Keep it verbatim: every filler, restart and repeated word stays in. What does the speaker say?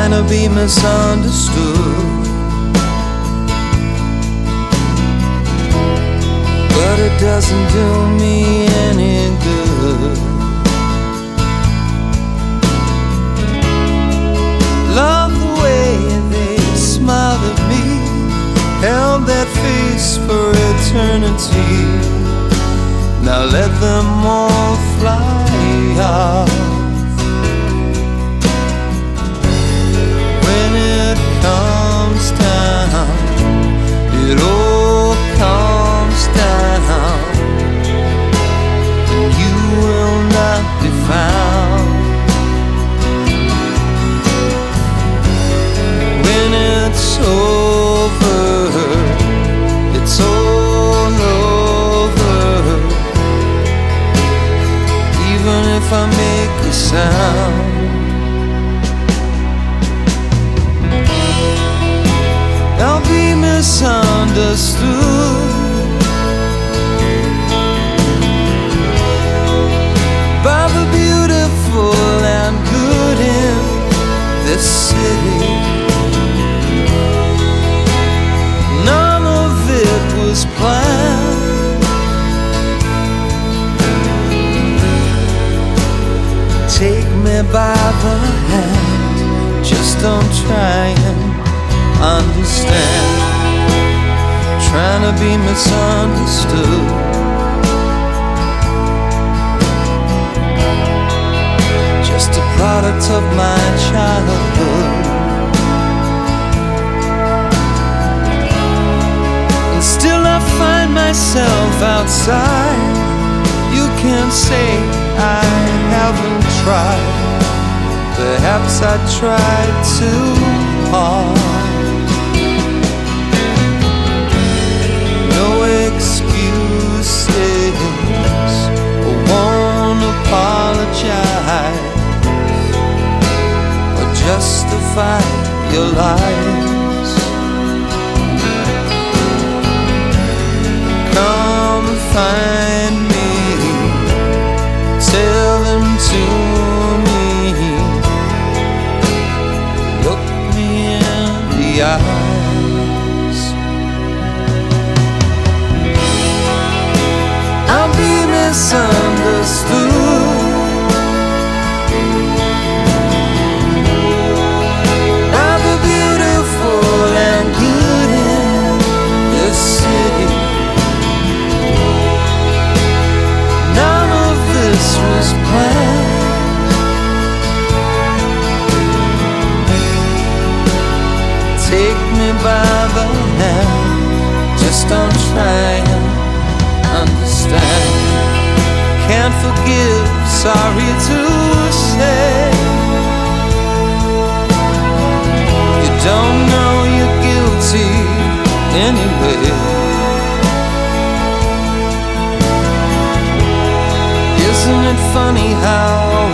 trying to be misunderstood, but it doesn't do me any good. Love the way they smiled at me, held that face for eternity. Now let them all fly off. When it comes down, it all comes down, and you will not be found. When it's over, it's all over, even if I make a sound. I'll be misunderstood by the beautiful and good in this city. None of it was planned. Take me by the hand, just don't try and understand. Trying to be misunderstood, just a product of my childhood. And still I find myself outside. You can't say I haven't tried. Perhaps I tried too hard. Excuses, I won't apologize or justify your lies. Come find me, tell them to me, look me in the eye. Misunderstood by the beautiful and good in this city. None of this was planned. Take me by the hand, just don't try and understand. Can't forgive, sorry to say. You don't know you're guilty anyway. Isn't it funny how